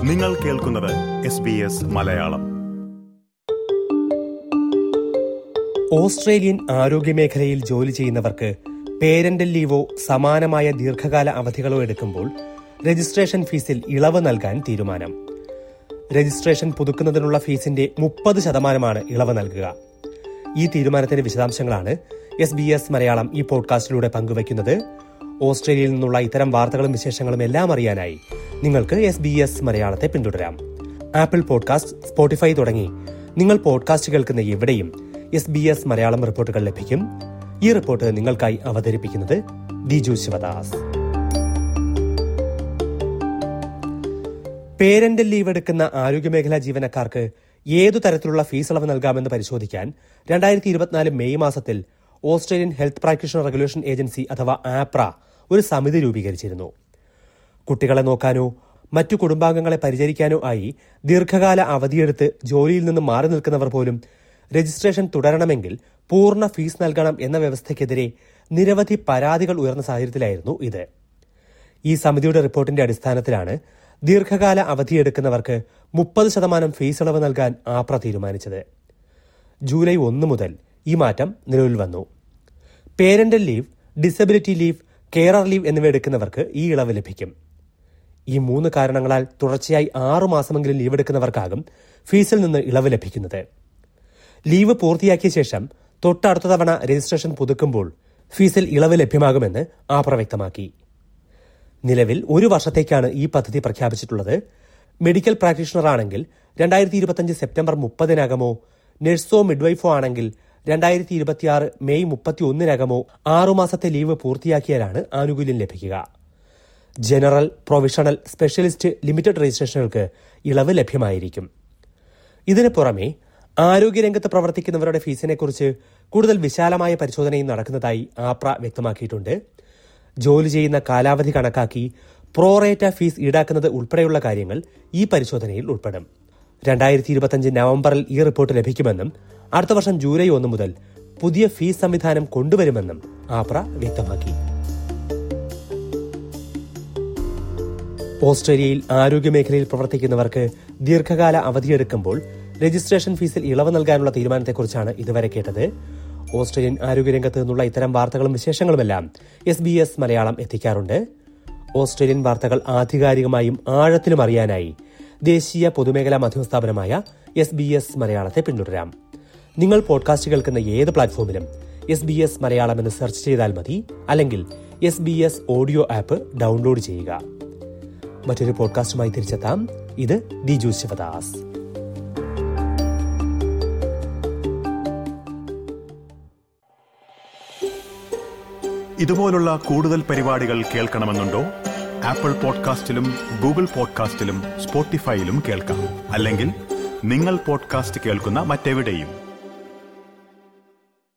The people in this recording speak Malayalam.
നിങ്ങൾ കേൾക്കുന്നത് SBS മലയാളം. ഓസ്ട്രേലിയൻ ആരോഗ്യമേഖലയിൽ ജോലി ചെയ്യുന്നവർക്ക് പേരന്റൽ ലീവോ സമാനമായ ദീർഘകാല അവധികളോ എടുക്കുമ്പോൾ രജിസ്ട്രേഷൻ ഫീസിൽ ഇളവ് നൽകാൻ തീരുമാനം. രജിസ്ട്രേഷൻ പുതുക്കുന്നതിനുള്ള ഫീസിന്റെ 30% ഇളവ് നൽകുക. ഈ തീരുമാനത്തിന്റെ വിശദാംശങ്ങളാണ് SBS മലയാളം ഈ പോഡ്കാസ്റ്റിലൂടെ പങ്കുവയ്ക്കുന്നത്. ഓസ്ട്രേലിയയിൽ നിന്നുള്ള ഇത്തരം വാർത്തകളും വിശേഷങ്ങളും എല്ലാം അറിയാനായി നിങ്ങൾക്ക് SBS മലയാളത്തെ പിന്തുടരാം. ആപ്പിൾ പോഡ്കാസ്റ്റ്, സ്പോട്ടിഫൈ തുടങ്ങി നിങ്ങൾ പോഡ്കാസ്റ്റ് കേൾക്കുന്ന എവിടെയും SBS മലയാളം റിപ്പോർട്ടുകൾ ലഭിക്കും. ഈ റിപ്പോർട്ട് നിങ്ങൾക്കായി അവതരിപ്പിക്കുന്നത് ദിജു ശിവദാസ്. പേരന്റൽ ലീവ് എടുക്കുന്ന ആരോഗ്യമേഖലാ ജീവനക്കാർക്ക് ഏതു തരത്തിലുള്ള ഫീസ് ഇളവ് നൽകാമെന്ന് പരിശോധിക്കാൻ 2024 മെയ് മാസത്തിൽ Australian health practitioner regulation agency അഥവാ ആപ്ര ഒരു സമിതി രൂപീകരിച്ചിരുന്നു. കുട്ടികളെ നോക്കാനോ മറ്റു കുടുംബാംഗങ്ങളെ പരിചരിക്കാനോ ആയി ദീർഘകാല അവധിയെടുത്ത് ജോലിയിൽ നിന്ന് മാറി നിൽക്കുന്നവർ പോലും രജിസ്ട്രേഷൻ തുടരണമെങ്കിൽ പൂർണ്ണ ഫീസ് നൽകണം എന്ന വ്യവസ്ഥയ്ക്കെതിരെ നിരവധി പരാതികൾ ഉയർന്ന സാഹചര്യത്തിലായിരുന്നു ഇത്. ഈ സമിതിയുടെ റിപ്പോർട്ടിന്റെ അടിസ്ഥാനത്തിലാണ് ദീർഘകാല അവധിയെടുക്കുന്നവർക്ക് 30% ഫീസ് ഇളവ് നൽകാൻ ആപ്ര തീരുമാനിച്ചത്. ജൂലൈ 1 മുതൽ ഈ മാറ്റം നിലവിൽ വന്നു. Parental leave, disability leave, carer leave എന്നിവ എടുക്കുന്നവർക്ക് ഈ ഇളവ് ലഭിക്കും. ഈ 3 കാരണങ്ങളാൽ തുടർച്ചയായി 6 മാസമെങ്കിലും ലീവ് എടുക്കുന്നവർക്കാകും ഫീസിൽ നിന്ന് ഇളവ് ലഭിക്കുന്നത്. ലീവ് പൂർത്തിയാക്കിയ ശേഷം തൊട്ടടുത്ത തവണ രജിസ്ട്രേഷൻ പുതുക്കുമ്പോൾ ഫീസിൽ ഇളവ് ലഭ്യമാകുമെന്ന് ആപ്ര വ്യക്തമാക്കി. നിലവിൽ 1 വർഷത്തേക്കാണ് ഈ പദ്ധതി പ്രഖ്യാപിച്ചിട്ടുള്ളത്. മെഡിക്കൽ പ്രാക്ടീഷണർ ആണെങ്കിൽ 2025 സെപ്റ്റംബർ 30-നകമോ, നഴ്സോ മിഡ്വൈഫോ ആണെങ്കിൽ 2026 മെയ് 31-നകമോ 6 മാസത്തെ ലീവ് പൂർത്തിയാക്കിയാലാണ് ആനുകൂല്യം ലഭിക്കുക. ജനറൽ, പ്രൊവിഷണൽ, സ്പെഷ്യലിസ്റ്റ്, ലിമിറ്റഡ് രജിസ്ട്രേഷനുകൾക്ക് ഇളവ് ലഭ്യമായിരിക്കും. ഇതിനു പുറമെ ആരോഗ്യരംഗത്ത് പ്രവർത്തിക്കുന്നവരുടെ ഫീസിനെക്കുറിച്ച് കൂടുതൽ വിശാലമായ പരിശോധനയും നടക്കുന്നതായി ആപ്ര വ്യക്തമാക്കിയിട്ടുണ്ട്. ജോലി ചെയ്യുന്ന കാലാവധി കണക്കാക്കി പ്രോറേറ്റ ഫീസ് ഈടാക്കുന്നത് ഉൾപ്പെടെയുള്ള കാര്യങ്ങൾ ഈ പരിശോധനയിൽ ഉൾപ്പെടും. 2025 നവംബറിൽ ഈ റിപ്പോർട്ട് ലഭിക്കുമെന്നും അടുത്ത വർഷം ജൂലൈ 1 മുതൽ പുതിയ ഫീസ് സംവിധാനം കൊണ്ടുവരുമെന്നും ആപ്ര വ്യക്തമാക്കി. ഓസ്ട്രേലിയയിൽ ആരോഗ്യമേഖലയിൽ പ്രവർത്തിക്കുന്നവർക്ക് ദീർഘകാല അവധിയെടുക്കുമ്പോൾ രജിസ്ട്രേഷൻ ഫീസിൽ ഇളവ് നൽകാനുള്ള തീരുമാനത്തെക്കുറിച്ചാണ് ഇതുവരെ കേട്ടത്. ഓസ്ട്രേലിയൻ ആരോഗ്യരംഗത്ത് നിന്നുള്ള ഇത്തരം വാർത്തകളും വിശേഷങ്ങളുമെല്ലാം SBS മലയാളം എത്തിക്കാറുണ്ട്. ഓസ്ട്രേലിയൻ വാർത്തകൾ ആധികാരികമായും ആഴത്തിലും അറിയാനായി ദേശീയ പൊതുമേഖലാ മാധ്യമസ്ഥാപനമായ SBS മലയാളത്തെ പിന്തുടരാം. നിങ്ങൾ പോഡ്കാസ്റ്റ് കേൾക്കുന്ന ഏത് പ്ലാറ്റ്ഫോമിലും SBS മലയാളം എന്ന് സെർച്ച് ചെയ്താൽ മതി. അല്ലെങ്കിൽ SBS ഓഡിയോ ആപ്പ് ഡൗൺലോഡ് ചെയ്യുക. മറ്റൊരു പോഡ്കാസ്റ്റുമായി തിരിച്ചെത്താം. ഇത് ദിജു ശിവദാസ്. ഇതുപോലുള്ള കൂടുതൽ പരിപാടികൾ കേൾക്കണമെന്നുണ്ടോ? ആപ്പിൾ പോഡ്കാസ്റ്റിലും ഗൂഗിൾ പോഡ്കാസ്റ്റിലും സ്പോട്ടിഫൈയിലും കേൾക്കാം. അല്ലെങ്കിൽ നിങ്ങൾ പോഡ്കാസ്റ്റ് കേൾക്കുന്ന മറ്റെവിടെയും.